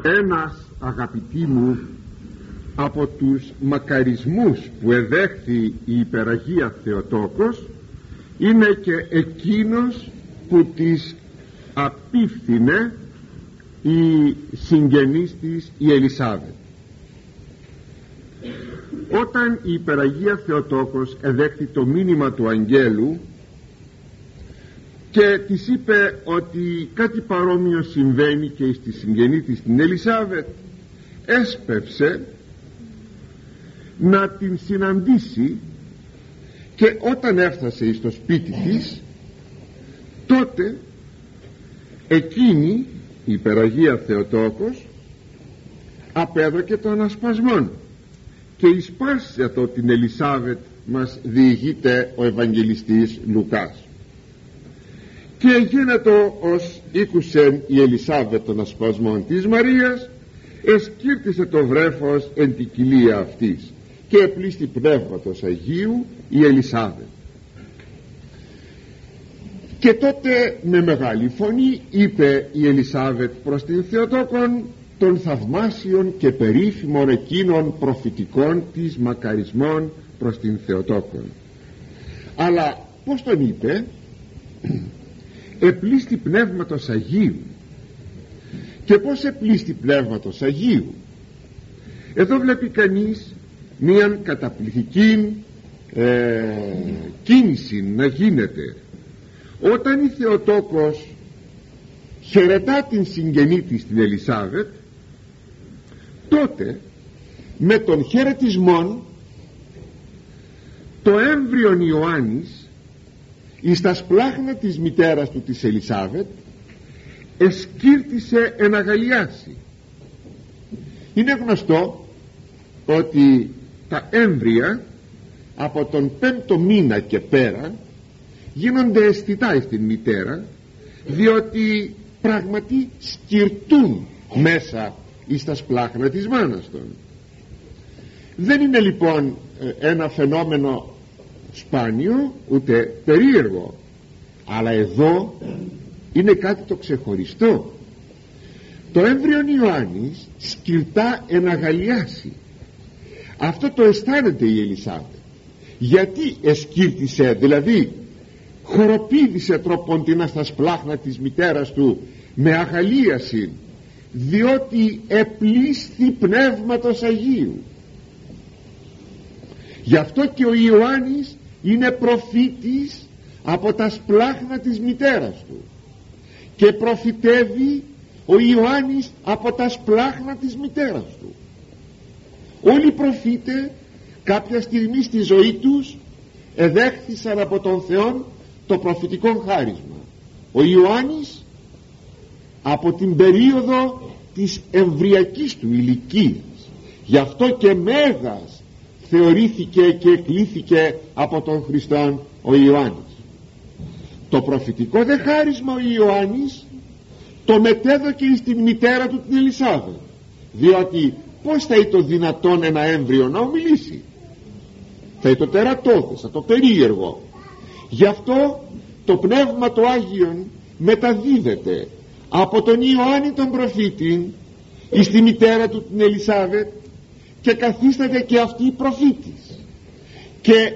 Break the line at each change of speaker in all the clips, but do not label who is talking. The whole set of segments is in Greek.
Ένας, αγαπητοί μου, από τους μακαρισμούς που εδέχθη η υπεραγία Θεοτόκος είναι και εκείνος που της απίφθινε η συγγενής της η Ελισάβετ. Όταν η υπεραγία Θεοτόκος εδέχθη το μήνυμα του αγγέλου και της είπε ότι κάτι παρόμοιο συμβαίνει και στη συγγενή της την Ελισάβετ, έσπευσε να την συναντήσει, και όταν έφτασε στο σπίτι της, τότε εκείνη η υπεραγία Θεοτόκος απέδωκε τον ασπασμόν και εισπάσσε το την Ελισάβετ, μας διηγείται ο Ευαγγελιστής Λουκάς. Και γίνετο ως ήκουσεν η Ελισάβετ των ασπασμών της Μαρίας, εσκύρτησε το βρέφος εν την κοιλία αυτής και επλήστη πνεύματος Αγίου η Ελισάβετ. Και τότε με μεγάλη φωνή είπε η Ελισάβετ προς την Θεοτόκον των θαυμάσιων και περίφημων εκείνων προφητικών της μακαρισμών προς την Θεοτόκον. Αλλά πως τον είπε? Επλήστη πνεύματος Αγίου. Και πως επλήστη πνεύματος Αγίου? Εδώ βλέπει κανείς μίαν καταπληκτική κίνηση να γίνεται. Όταν η Θεοτόκος χαιρετά την συγγενή της την Ελισάβετ, τότε με τον χαιρετισμόν το έμβριον Ιωάννης εις τα σπλάχνα της μητέρας του της Ελισάβετ εσκύρτησε εν αγαλιάσει. Είναι γνωστό ότι τα έμβρια από τον 5ο μήνα και πέρα γίνονται αισθητά στην μητέρα, διότι πράγματι σκυρτούν μέσα εις τα σπλάχνα της μάνας των. Δεν είναι λοιπόν ένα φαινόμενο σπάνιο ούτε περίεργο, αλλά εδώ είναι κάτι το ξεχωριστό. Το έμβριον Ιωάννης σκυρτά εν αγαλιάσει. Αυτό το αισθάνεται η Ελισάβετ. Γιατί εσκύρτησε, δηλαδή χοροπήδησε τροποντινά στα σπλάχνα της μητέρας του με αγαλίαση? Διότι επλήσθη πνεύματος Αγίου. Γι' αυτό και ο Ιωάννης είναι προφήτης από τα σπλάχνα της μητέρας του, και προφητεύει ο Ιωάννης από τα σπλάχνα της μητέρας του. Όλοι οι προφήτες κάποια στιγμή στη ζωή τους εδέχθησαν από τον Θεό το προφητικό χάρισμα. Ο Ιωάννης από την περίοδο της εμβριακής του ηλικίας, γι' αυτό και μέγας θεωρήθηκε και εκλήθηκε από τον Χριστόν ο Ιωάννης. Το προφητικό δε χάρισμα ο Ιωάννης το μετέδωκε στην μητέρα του την Ελισάβετ, διότι πως θα ήταν δυνατόν ένα έμβριο να ομιλήσει? Θα ήταν το τερατώδες, θα το περίεργο. Γι' αυτό το Πνεύμα το Άγιον μεταδίδεται από τον Ιωάννη τον προφήτη εις τη μητέρα του την Ελισάβετ, και καθίσταται και αυτή προφήτης και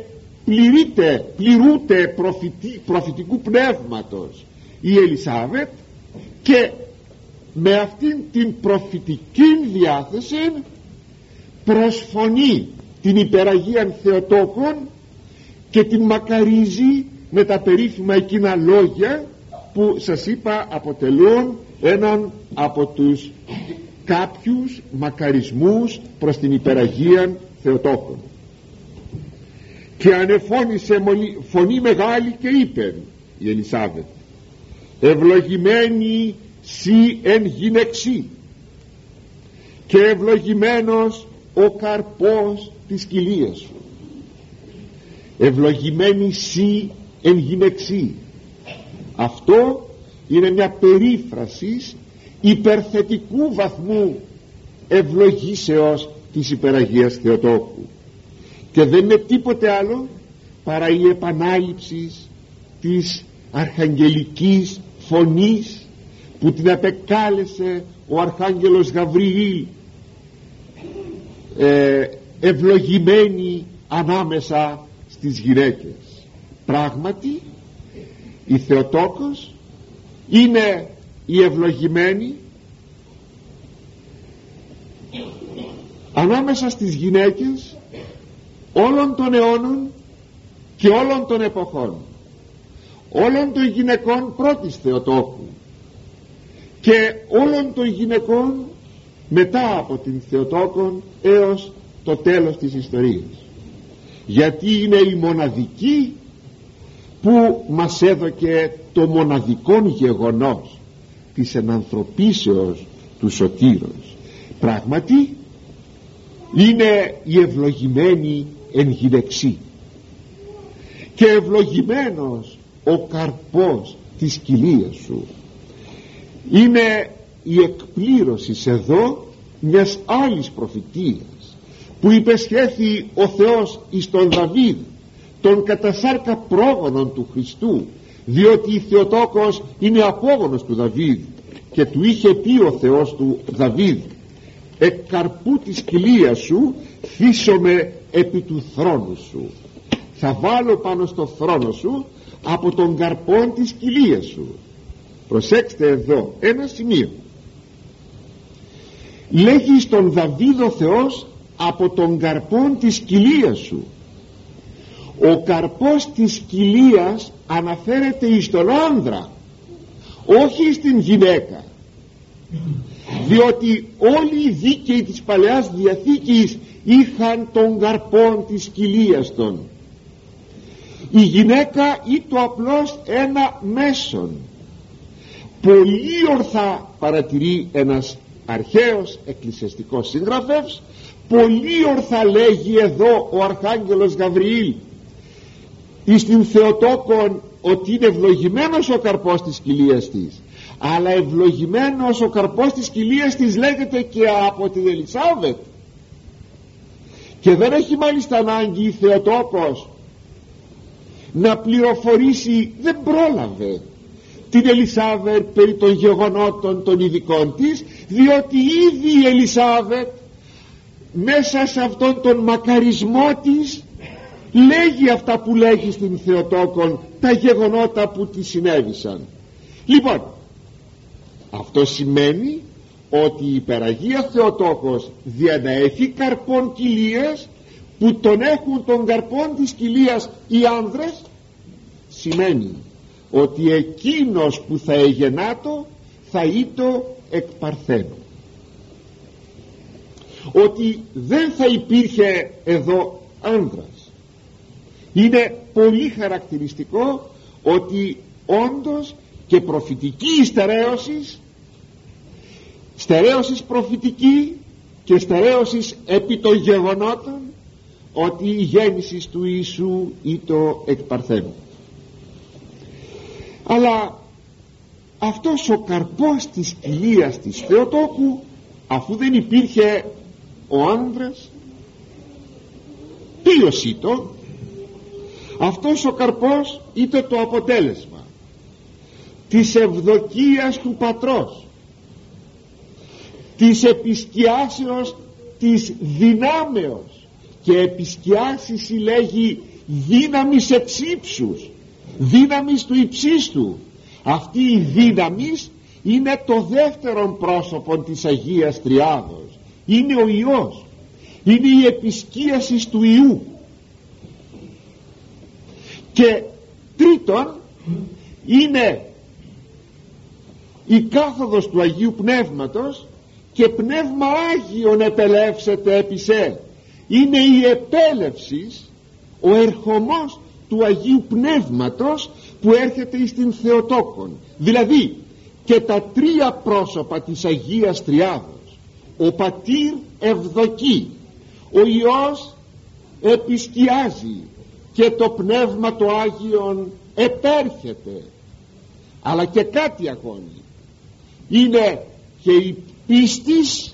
πληρούται προφητικού πνεύματος η Ελισάβετ, και με αυτήν την προφητική διάθεση προσφωνεί την υπεραγία Θεοτόκον και την μακαρίζει με τα περίφημα εκείνα λόγια που σας είπα αποτελούν έναν από τους κάποιους μακαρισμούς προς την υπεραγία Θεοτόκον. Και ανεφώνησε φωνή μεγάλη και είπε η Ελισάβετ: ευλογημένη σύ εν γυναιξί, και ευλογημένος ο καρπός της κοιλίας σου. Ευλογημένη σύ εν γυναιξί. Αυτό είναι μια περίφραση υπερθετικού βαθμού ευλογήσεως της υπεραγίας Θεοτόκου, και δεν είναι τίποτε άλλο παρά η επανάληψη της αρχαγγελικής φωνής που την επεκάλεσε ο Αρχάγγελος Γαβριήλ ευλογημένη ανάμεσα στις γυναίκες. Πράγματι η Θεοτόκος είναι η ευλογημένη ανάμεσα στις γυναίκες όλων των αιώνων και όλων των εποχών, όλων των γυναικών πρώτης Θεοτόκου και όλων των γυναικών μετά από την Θεοτόκον έως το τέλος της ιστορίας, γιατί είναι η μοναδική που μας έδωκε το μοναδικό γεγονός της ενανθρωπίσεως του Σωτήρος. Πράγματι είναι η ευλογημένη εν γυναιξή, και ευλογημένος ο καρπός της κοιλίας σου. Είναι η εκπλήρωση εδώ μιας άλλης προφητείας που υπεσχέθη ο Θεός εις τον Δαβίδ, τον κατασάρκα πρόγονον του Χριστού, διότι η Θεοτόκος είναι απόγονος του Δαβίδ, και του είχε πει ο Θεός του Δαβίδ: εκ καρπού της κοιλίας σου θύσομαι επί του θρόνου σου. Θα βάλω πάνω στο θρόνο σου από τον καρπόν της κοιλίας σου. Προσέξτε εδώ ένα σημείο. Λέγει στον Δαβίδ ο Θεός από τον καρπόν της κοιλίας σου. Ο καρπός της κοιλίας αναφέρεται εις τον άνδρα, όχι στην γυναίκα, διότι όλοι οι δίκαιοι της Παλαιάς Διαθήκης είχαν τον καρπόν της κοιλίας των. Η γυναίκα ήταν απλώς ένα μέσον. Πολύ ορθά παρατηρεί ένας αρχαίος εκκλησιαστικός συγγραφεύς, πολύ ορθά λέγει εδώ ο Αρχάγγελος Γαβριήλ εις την Θεοτόκον ότι είναι ευλογημένος ο καρπός της κοιλίας της, αλλά ευλογημένος ο καρπός της κοιλίας της λέγεται και από την Ελισάβετ, και δεν έχει μάλιστα ανάγκη η Θεοτόκος να πληροφορήσει, δεν πρόλαβε την Ελισάβετ περί των γεγονότων των ειδικών της, διότι ήδη η Ελισάβετ μέσα σε αυτόν τον μακαρισμό της λέγει αυτά που λέγει στην Θεοτόκον, τα γεγονότα που της συνέβησαν. Λοιπόν, αυτό σημαίνει ότι η υπεραγία Θεοτόκος δια να έχει καρπόν κοιλίας, που τον έχουν τον καρπόν της κοιλίας οι άνδρες, σημαίνει ότι εκείνος που θα εγεννάτο θα ήτο εκ παρθένου, ότι δεν θα υπήρχε εδώ άνδρας. Είναι πολύ χαρακτηριστικό ότι όντως και προφητική στερέωσης προφητική και στερέωσης επί των γεγονότων, ότι η γέννηση του Ιησού ήτο εκ παρθένου. Αλλά αυτός ο καρπός της κοιλίας της Θεοτόκου, αφού δεν υπήρχε ο άνδρας, ποιος ήτο? Αυτός ο καρπός ήτο το αποτέλεσμα της ευδοκίας του πατρός, της επισκιάσεως της δυνάμεως, και επισκιάσει συλλέγει δύναμης εξ ύψους, δύναμης του υψίστου. Αυτή η δύναμης είναι το δεύτερο πρόσωπο της Αγίας Τριάδος, είναι ο Υιός, είναι η επισκίαση του Υιού. Και τρίτον είναι η κάθοδος του Αγίου Πνεύματος, και πνεύμα Άγιον επελεύσετε επισέ. Είναι η επέλευση, ο ερχομός του Αγίου Πνεύματος που έρχεται στην Θεοτόκον. Δηλαδή και τα τρία πρόσωπα της Αγίας Τριάδος, ο Πατήρ ευδοκεί, ο Υιός επισκιάζει και το Πνεύμα το Άγιον επέρχεται. Αλλά και κάτι ακόμη, είναι και η πίστης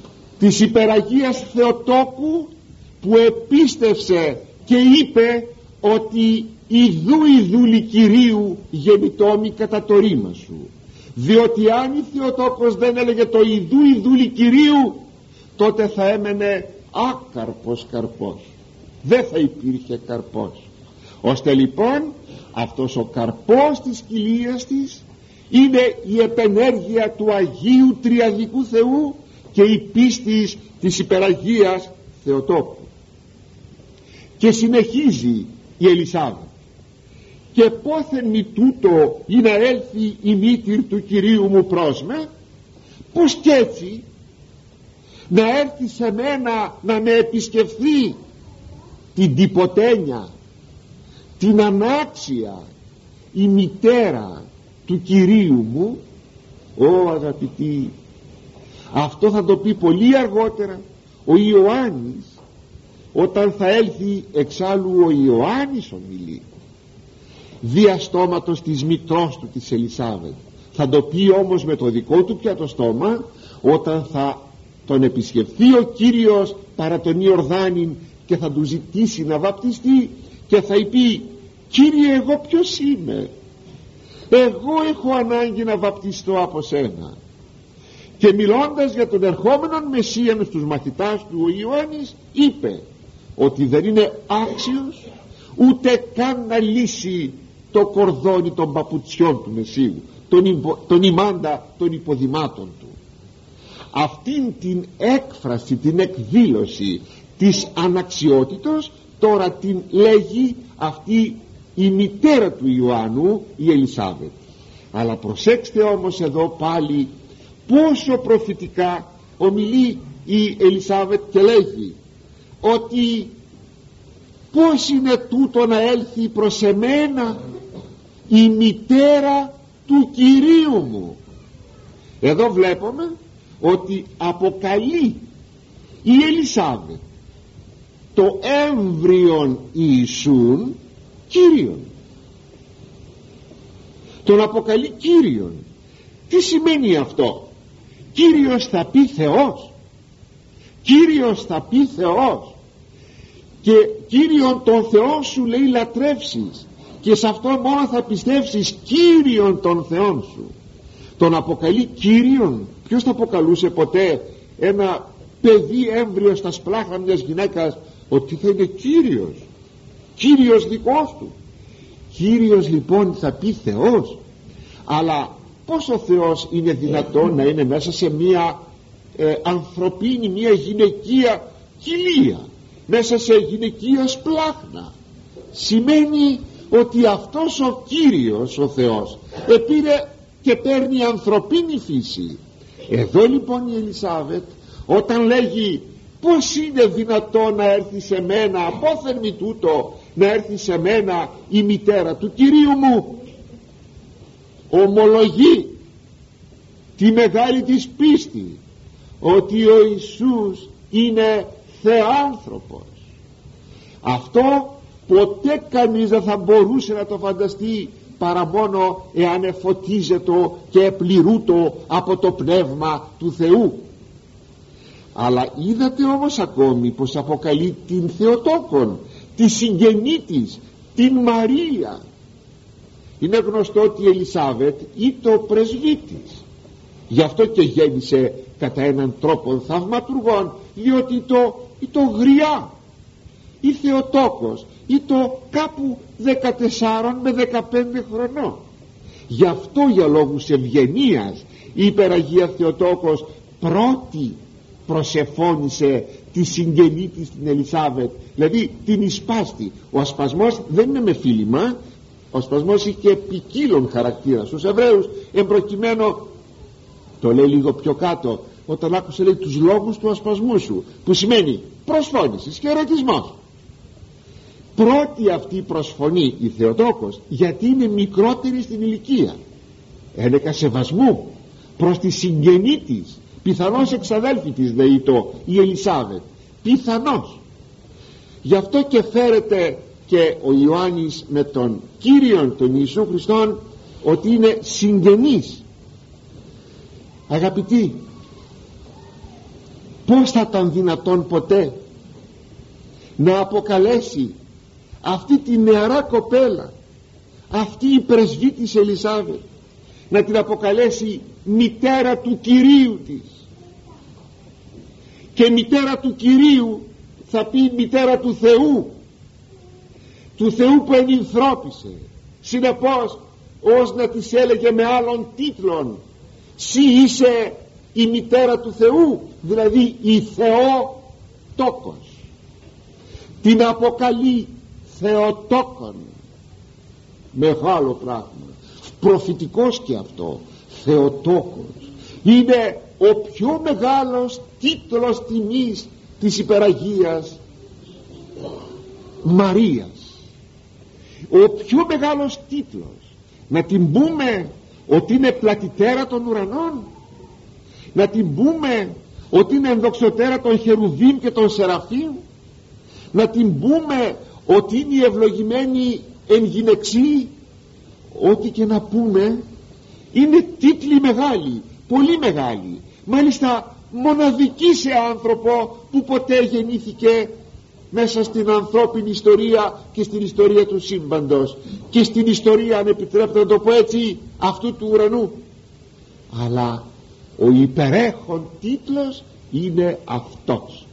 της υπεραγίας Θεοτόκου, που επίστευσε και είπε ότι ιδού Κυρίου γεννητόμη κατά το ρήμα σου, διότι αν η Θεοτόκος δεν έλεγε το ιδού Κυρίου, τότε θα έμενε άκαρπος καρπός, δεν θα υπήρχε καρπός. Ώστε λοιπόν αυτός ο καρπός της κοιλίας της είναι η επενέργεια του Αγίου Τριαδικού Θεού και η πίστη της υπεραγίας Θεοτόκου. Και συνεχίζει η Ελισάβετ: και πόθεν μη τούτο ή να έλθει η μήτηρ του Κυρίου μου πρόσμε, πως κι έτσι να έρθει σε μένα να με επισκεφθεί την τυποτένια, την ανάξια, η μητέρα του Κυρίου μου. Αγαπητοί, αυτό θα το πει πολύ αργότερα ο Ιωάννης, όταν θα έλθει. Εξάλλου ο Ιωάννης ομιλεί δια στόματος της μητρός του της Ελισάβετ. Θα το πει όμως με το δικό του πια το στόμα, όταν θα τον επισκεφθεί ο Κύριος παρά τον Ιορδάνην και θα του ζητήσει να βαπτιστεί και θα πει: Κύριε, εγώ ποιος είμαι? Εγώ έχω ανάγκη να βαπτιστώ από σένα. Και μιλώντας για τον ερχόμενον Μεσσίαν στους μαθητάς του, ο Ιωάννης είπε ότι δεν είναι άξιος ούτε καν να λύσει το κορδόνι των παπουτσιών του Μεσσίου, τον ημάντα των υποδημάτων του. Αυτήν την έκφραση, την εκδήλωση της αναξιότητος τώρα την λέγει αυτή η μητέρα του Ιωάννου, η Ελισάβετ. Αλλά προσέξτε όμως εδώ πάλι πόσο προφητικά ομιλεί η Ελισάβετ και λέγει ότι πώς είναι τούτο να έλθει προς εμένα η μητέρα του Κυρίου μου. Εδώ βλέπουμε ότι αποκαλεί η Ελισάβετ το έμβριον Ιησούν Κύριον, τον αποκαλεί Κύριον. Τι σημαίνει αυτό? Κύριος θα πει Θεός, Κύριος θα πει Θεός, και Κύριον τον Θεό σου λέει λατρεύσεις, και σε αυτό μόνο θα πιστεύσεις, Κύριον τον Θεόν σου. Τον αποκαλεί Κύριον. Ποιος θα αποκαλούσε ποτέ ένα παιδί έμβριο στα σπλάχνα μιας γυναίκας ότι θα είναι Κύριος, Κύριος δικός του? Κύριος λοιπόν θα πει Θεός. Αλλά πώς ο Θεός είναι δυνατόν να είναι μέσα σε μια ανθρωπίνη, μια γυναικεία κοιλία, μέσα σε γυναικεία σπλάχνα? Σημαίνει ότι αυτός ο Κύριος, ο Θεός, επήρε και παίρνει ανθρωπίνη φύση. Εδώ λοιπόν η Ελισάβετ όταν λέγει πώς είναι δυνατόν να έρθει σε μένα, πόθεν μη τούτο να έρθει σε μένα η μητέρα του Κυρίου μου, ομολογεί τη μεγάλη της πίστη ότι ο Ιησούς είναι θεάνθρωπος. Αυτό ποτέ κανείς δεν θα μπορούσε να το φανταστεί παρά μόνο εάν εφωτίζεται και επληρούτο από το πνεύμα του Θεού. Αλλά είδατε όμως ακόμη πως αποκαλεί την Θεοτόκον, τη συγγενή της, την Μαρία. Είναι γνωστό ότι η Ελισάβετ ήταν πρεσβύτης, γι' αυτό και γέννησε κατά έναν τρόπο θαυματουργών, διότι το γριά, η Θεοτόκος ήταν κάπου 14 με 15 χρονών. Γι' αυτό για λόγους ευγενίας η υπεραγία Θεοτόκος πρώτη προσεφώνησε τη συγγενή της την Ελισάβετ, δηλαδή την εισπάστη. Ο ασπασμός δεν είναι με φίλημα, ο ασπασμός είχε ποικίλον χαρακτήρα. Στους Εβραίους εμπροκειμένο, το λέει λίγο πιο κάτω, όταν άκουσε λέει τους λόγους του ασπασμού σου, που σημαίνει προσφώνησης και ερωτισμός. Πρώτη αυτή προσφωνεί η Θεοτόκος, γιατί είναι μικρότερη στην ηλικία, ένεκα σεβασμού προς τη συγγενή της, πιθανώς εξαδέλφη της λέει η Ελισάβετ, πιθανώς. Γι' αυτό και φέρεται και ο Ιωάννης με τον Κύριον τον Ιησού Χριστόν ότι είναι συγγενής. Αγαπητοί, πώς θα ήταν δυνατόν ποτέ να αποκαλέσει αυτή τη νεαρά κοπέλα, αυτή η πρεσβύτης Ελισάβετ, να την αποκαλέσει μητέρα του Κυρίου της. Και μητέρα του Κυρίου θα πει μητέρα του Θεού, του Θεού που ενυνθρώπισε. Συνεπώς, ως να της έλεγε με άλλων τίτλων, «Συ είσαι η μητέρα του Θεού», δηλαδή η Θεοτόκος. Την αποκαλεί Θεοτόκον. Μεγάλο πράγμα, προφητικός και αυτό. Θεοτόκος είναι ο πιο μεγάλος τίτλος τιμής της υπεραγίας Μαρίας. Ο πιο μεγάλος τίτλος. Να την πούμε ότι είναι πλατιτέρα των ουρανών, να την πούμε ότι είναι ενδοξωτέρα των Χερουβίμ και των Σεραφείμ, να την πούμε ότι είναι η ευλογημένη εν γυναιξή. Ό,τι και να πούμε, είναι τίτλοι μεγάλοι, πολύ μεγάλοι, μάλιστα μοναδική σε άνθρωπο που ποτέ γεννήθηκε μέσα στην ανθρώπινη ιστορία και στην ιστορία του σύμπαντος και στην ιστορία, αν επιτρέπετε να το πω έτσι, αυτού του ουρανού. Αλλά ο υπερέχον τίτλος είναι αυτός,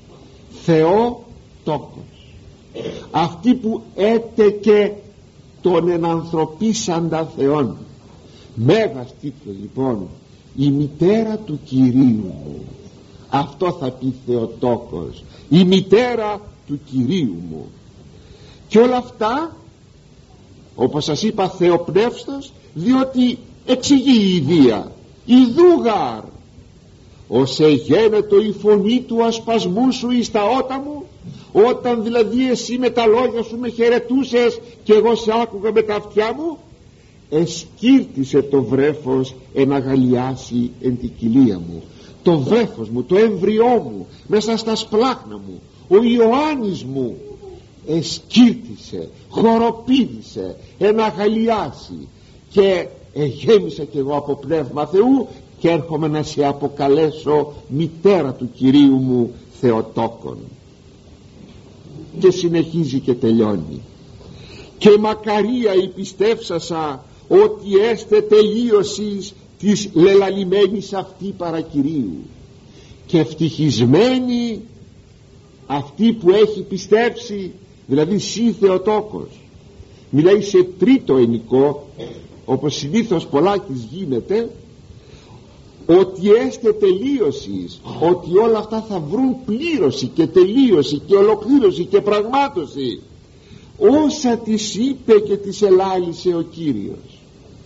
Θεοτόκος, αυτή που έτεκε τον ενανθρωπίσαντα Θεόν. Μέγας τίτλος λοιπόν, η μητέρα του Κυρίου μου. Αυτό θα πει Θεοτόκος, η μητέρα του Κυρίου μου. Και όλα αυτά, όπως σας είπα, θεοπνεύστος, διότι εξηγεί η ιδία. «Ιδούγαρ, ως εγένετο η φωνή του ασπασμού σου εις τα ότα μου», όταν δηλαδή εσύ με τα λόγια σου με χαιρετούσες και εγώ σε άκουγα με τα αυτιά μου, εσκύρτησε το βρέφος εν αγαλιάσει εν την κοιλία μου. Το βρέφος μου, το έμβριό μου, μέσα στα σπλάχνα μου, ο Ιωάννης μου εσκύρτησε, χοροπήδησε εν αγαλιάσει, και εγέμισα κι εγώ από πνεύμα Θεού και έρχομαι να σε αποκαλέσω μητέρα του Κυρίου μου Θεοτόκον. Και συνεχίζει και τελειώνει, «Και μακαρία η πιστεύσασα ότι έστε τελείωσης της λελαλημένης αυτή παρακυρίου, και ευτυχισμένη αυτή που έχει πιστέψει», δηλαδή σύ Θεοτόκος. Μιλάει σε τρίτο ενικό, όπως συνήθως πολλάκις γίνεται, ότι έστε τελείωσης, ότι όλα αυτά θα βρουν πλήρωση και τελείωση και ολοκλήρωση και πραγμάτωση όσα της είπε και της ελάλησε ο Κύριος.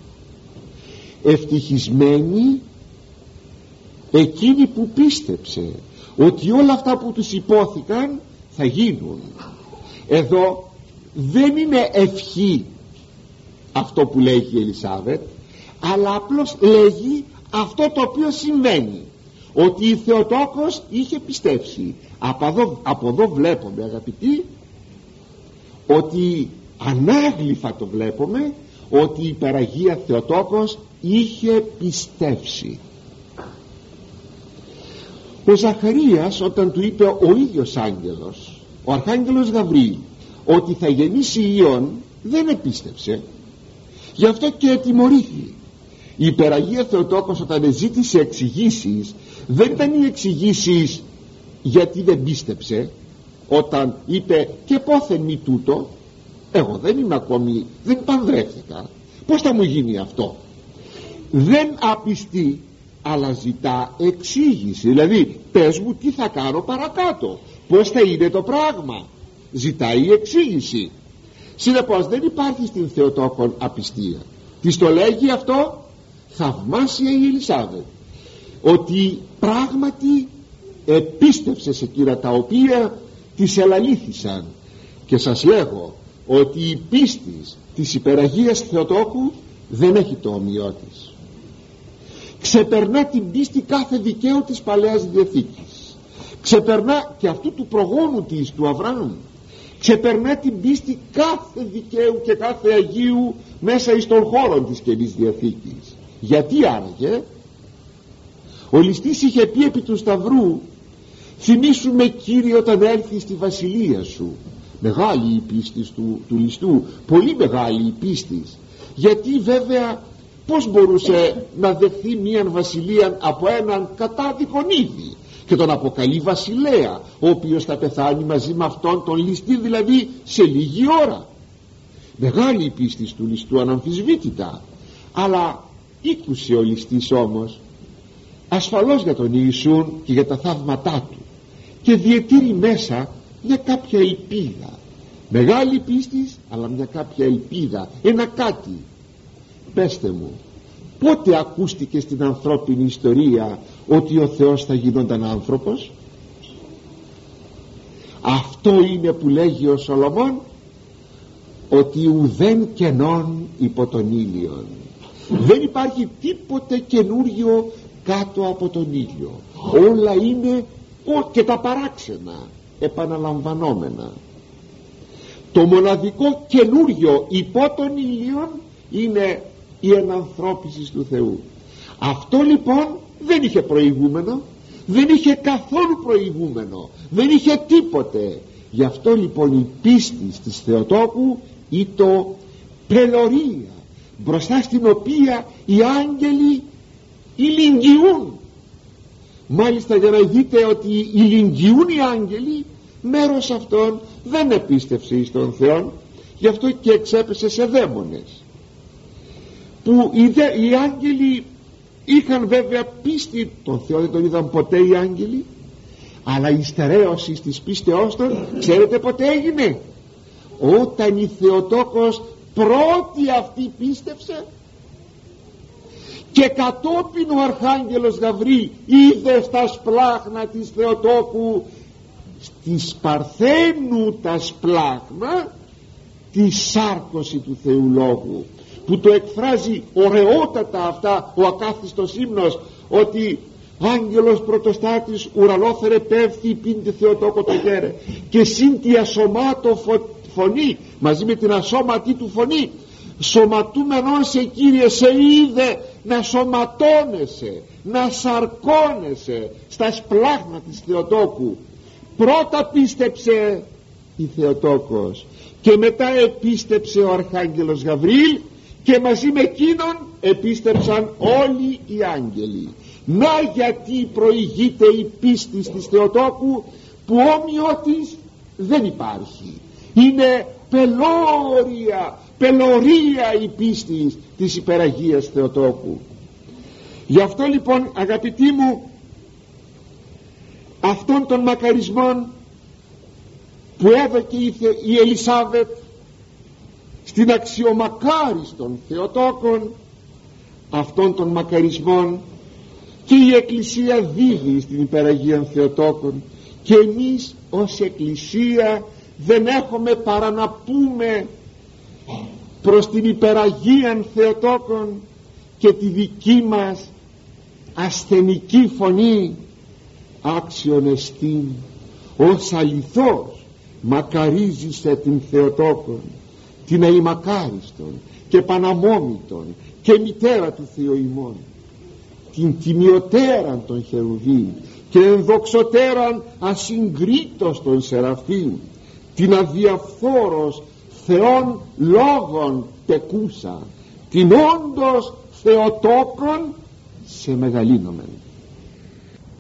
Ευτυχισμένη εκείνη που πίστεψε ότι όλα αυτά που τους υπόθηκαν θα γίνουν. Εδώ δεν είναι ευχή αυτό που λέγει η Ελισάβετ, αλλά απλώς λέγει αυτό το οποίο συμβαίνει, ότι η Θεοτόκος είχε πιστέψει. Από εδώ βλέπουμε, αγαπητοί, ότι ανάγλυφα το βλέπουμε, ότι η υπεραγία Θεοτόκος είχε πιστέψει. Ο Ζαχαρίας, όταν του είπε ο ίδιος άγγελος, ο αρχάγγελος Γαβρήλ, ότι θα γεννήσει Υιόν, δεν επίστεψε. Γι' αυτό και τιμωρήθη. Η υπεραγία Θεοτόκος, όταν ζήτησε εξηγήσεις, δεν ήταν οι εξηγήσεις γιατί δεν πίστεψε, όταν είπε «και πόθεν μη τούτο, εγώ δεν είμαι ακόμη, δεν παντρεύτηκα, πως θα μου γίνει αυτό». Δεν απιστεί, αλλά ζητά εξήγηση, δηλαδή πες μου τι θα κάνω παρακάτω, πως θα είναι το πράγμα. Ζητάει εξήγηση. Συνεπώς δεν υπάρχει στην Θεοτόκον απιστία. Της το λέγει αυτό θαυμάσια η Ελισάβετ, ότι πράγματι επίστεψε σε εκείνα τα οποία της ελαλήθησαν. Και σας λέγω ότι η πίστη της υπεραγίας Θεοτόκου δεν έχει το ομοιό της. Ξεπερνά την πίστη κάθε δικαίου της Παλαιάς Διαθήκης, ξεπερνά και αυτού του προγόνου της, του Αβραάμ, ξεπερνά την πίστη κάθε δικαίου και κάθε Αγίου μέσα εις των χώρων της Καινής Διαθήκης. Γιατί άραγε? Ο ληστής είχε πει επί του Σταυρού, θυμήσου με Κύριε όταν έρθει στη βασιλεία σου. Μεγάλη η πίστη του ληστού, πολύ μεγάλη η πίστη, γιατί βέβαια πως μπορούσε να δεχθεί μίαν βασιλεία από έναν κατάδικον ήδη, και τον αποκαλεί βασιλέα, ο οποίος θα πεθάνει μαζί με αυτόν τον ληστή, δηλαδή σε λίγη ώρα. Μεγάλη η πίστη του ληστού αναμφισβήτητα, αλλά ήκουσε ο ληστής όμως ασφαλώς για τον Ιησούν και για τα θαύματά του, και διετήρει μέσα μια κάποια ελπίδα. Μεγάλη πίστη, αλλά μια κάποια ελπίδα, ένα κάτι. Πέστε μου, πότε ακούστηκε στην ανθρώπινη ιστορία ότι ο Θεός θα γινόταν άνθρωπος? Αυτό είναι που λέγει ο Σολομών, ότι ουδέν κενών υπό τον ήλιον. Δεν υπάρχει τίποτε καινούριο κάτω από τον ήλιο. Όλα είναι και τα παράξενα επαναλαμβανόμενα. Το μοναδικό καινούριο υπό τον ήλιο είναι η ενανθρώπιση του Θεού. Αυτό λοιπόν δεν είχε προηγούμενο, δεν είχε καθόλου προηγούμενο, δεν είχε τίποτε. Γι' αυτό λοιπόν η πίστη της Θεοτόκου ήταν πελωρία, μπροστά στην οποία οι άγγελοι ηλιγγιούν. Μάλιστα, για να δείτε ότι ηλιγγιούν οι άγγελοι, μέρος αυτών δεν επίστευσε εις τον Θεό, γι' αυτό και εξέπεσε σε δαίμονες. Που οι άγγελοι είχαν βέβαια πίστη, τον Θεό δεν τον είδαν ποτέ οι άγγελοι, αλλά η στερέωση της πίστεώς των, ξέρετε πότε έγινε? Όταν η Θεοτόκος πρώτη αυτή πίστευσε, και κατόπιν ο Αρχάγγελος Γαβρή είδε στα σπλάχνα της Θεοτόκου, στη Παρθένου τα σπλάχνα, τη σάρκωση του Θεού Λόγου, που το εκφράζει ωραιότατα αυτά ο ακάθιστος ύμνος, ότι άγγελος πρωτοστάτης ουρανόφερε πέφθη πίντε Θεοτόκο το χέρε, και συν τη ασωμάτω φωνή, μαζί με την ασώματη του φωνή, σωματούμενον σε Κύριε, σε είδε να σωματώνεσαι, να σαρκώνεσαι στα σπλάχνα της Θεοτόκου. Πρώτα πίστεψε η Θεοτόκος και μετά επίστεψε ο Αρχάγγελος Γαβρίλ, και μαζί με εκείνον επίστεψαν όλοι οι άγγελοι. Να γιατί προηγείται η πίστη της Θεοτόκου, που όμοιο της δεν υπάρχει. Είναι πελωρία η πίστη της υπεραγίας Θεοτόκου. Γι' αυτό λοιπόν, αγαπητοί μου, αυτών των μακαρισμών που έδωκε η Ελισάβετ στην αξιομακάριστον Θεοτόκον, αυτών των μακαρισμών και η Εκκλησία δίδει στην υπεραγία Θεοτόκον, και εμείς ως Εκκλησία δεν έχουμε παρά να πούμε προς την υπεραγία Θεοτόκον και τη δική μας ασθενική φωνή: άξιον εστίν ως αληθώς μακαρίζησε την Θεοτόκον, την αημακάριστον και παναμόμητον και μητέρα του Θεού ημών, την τιμιωτέραν των χερουβίμ και ενδοξωτέραν ασυγκρίτως των σεραφείμ, την αδιαφθόρος Θεών λόγων τεκούσα, την όντως Θεοτόκον σε μεγαλύνομεν.